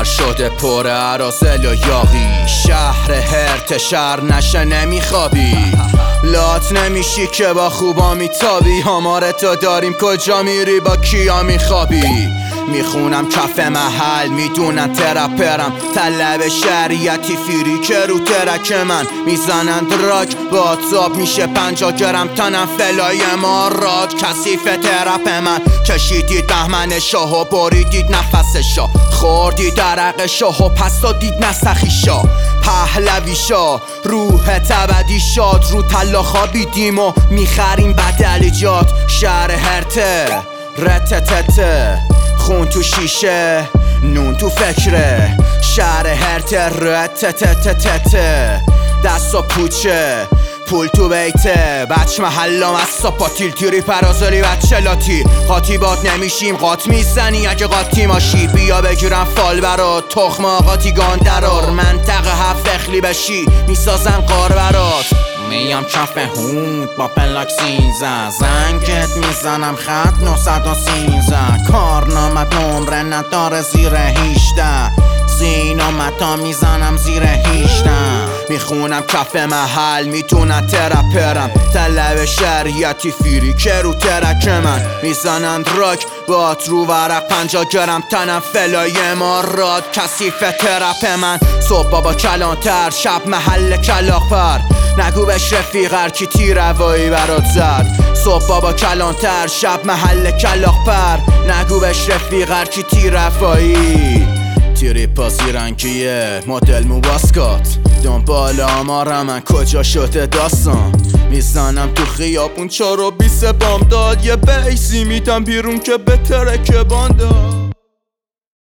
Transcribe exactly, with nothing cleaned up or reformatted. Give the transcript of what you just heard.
شده پر عرازل و یاغی. شهر هرت شهر نشه نمیخوابی، لات نمیشی که با خوبا میتابی. آمارتو داریم کجا میری با کیا میخوابی. میخونم کف محل میدونن ترپرم، طلب شریعتی فیری که رو ترک من میزنن دراگ. با آتاب میشه پنجا گرم تنم فلای ماراد. کثیف ترپ من کشیدید بهمن شاه و بریدید نفسشا. خوردید عرق شاه و پس دادید نسخی شا. پهلوی شا روح تبدی شاد، رو تلا خوابیدیم و میخریم بدلیجات. شهر هرته رتتته، خون تو شیشه نون تو فکره. شهر هرته رتتتتته، دست و پوچه پول تو بیته. بچ محلام از ساپاتیل تیری پرازالی بچه لاتی. قاطی باد نمیشیم قاط میزنی اگه قاطی ماشی. بیا بگیرم فال برات تخم آقاتی گاندرار. منطقه هفت اخلی بشی میسازم قار برات. میام کف هود با پلاک سیزه، زنگت میزنم خط نهصد و سیزده. کارنامت نمره نداره زیر هیجده، سینامتا میزنم زیر هیجده. میخونم کف محل میتونن ترپرم، طلب شریعتی فیری که رو ترک من میزنن راک. بات رو ورق پنجا گرم تنم فلای ماراد. کثیف ترپ من صبح با کلانتر، شب محل کلاق پر. نگو بهش رفیق هرکی تیر هوایی برات زد. صبح با کلانتر شب محل کلاق پر. نگو بهش رفیق هرکی تیر هوایی. تیری پاسی رنگیه مدل موباسکات، دنبال آمارم من کجا شده داستان. میزنم تو خیابون چار و بیس بامداد، یه بیسی میدم بیرون که بهتره که بانداد.